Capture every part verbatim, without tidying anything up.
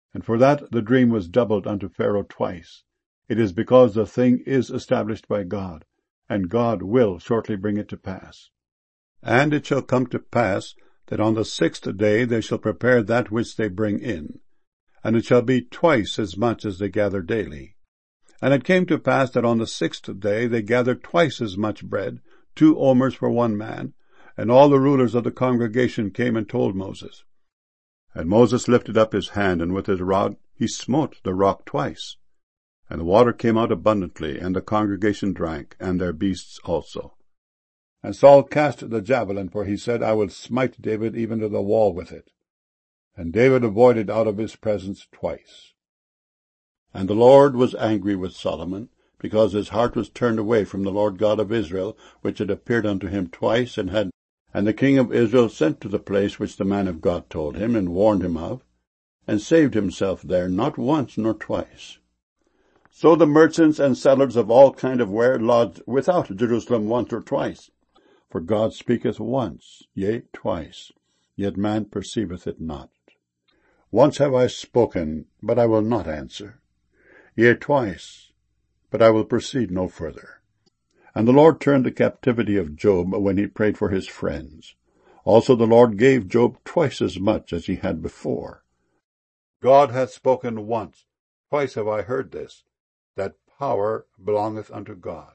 And for that the dream was doubled unto Pharaoh twice. It is because the thing is established by God, and God will shortly bring it to pass. And it shall come to pass that on the sixth day they shall prepare that which they bring in, and it shall be twice as much as they gather daily. And it came to pass that on the sixth day they gathered twice as much bread, two omers for one man, and all the rulers of the congregation came and told Moses. And Moses lifted up his hand, and with his rod he smote the rock twice. And the water came out abundantly, and the congregation drank, and their beasts also. And Saul cast the javelin, for he said, I will smite David even to the wall with it. And David avoided out of his presence twice. And the Lord was angry with Solomon, because his heart was turned away from the Lord God of Israel, which had appeared unto him twice, and had And the king of Israel sent to the place which the man of God told him, and warned him of, and saved himself there not once nor twice. So the merchants and settlers of all kind of ware lodged without Jerusalem once or twice. For God speaketh once, yea, twice, yet man perceiveth it not. Once have I spoken, but I will not answer. Yea, twice, but I will proceed no further. And the Lord turned the captivity of Job when he prayed for his friends. Also the Lord gave Job twice as much as he had before. God hath spoken once, twice have I heard this, that power belongeth unto God.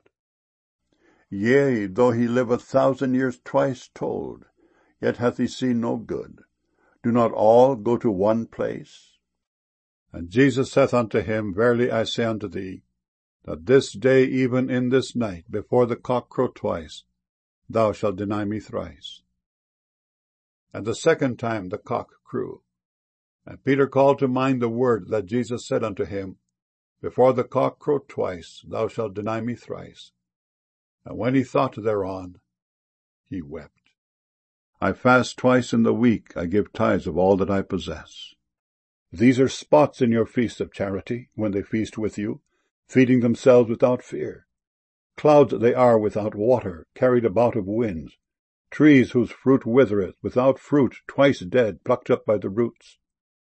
Yea, though he live a thousand years twice told, yet hath he seen no good. Do not all go to one place? And Jesus saith unto him, Verily I say unto thee, that this day, even in this night, before the cock crow twice, thou shalt deny me thrice. And the second time the cock crew. And Peter called to mind the word that Jesus said unto him, Before the cock crow twice, thou shalt deny me thrice. And when he thought thereon, he wept. I fast twice in the week, I give tithes of all that I possess. These are spots in your feast of charity, when they feast with you, feeding themselves without fear. Clouds they are without water, carried about of winds. Trees whose fruit withereth, without fruit, twice dead, plucked up by the roots.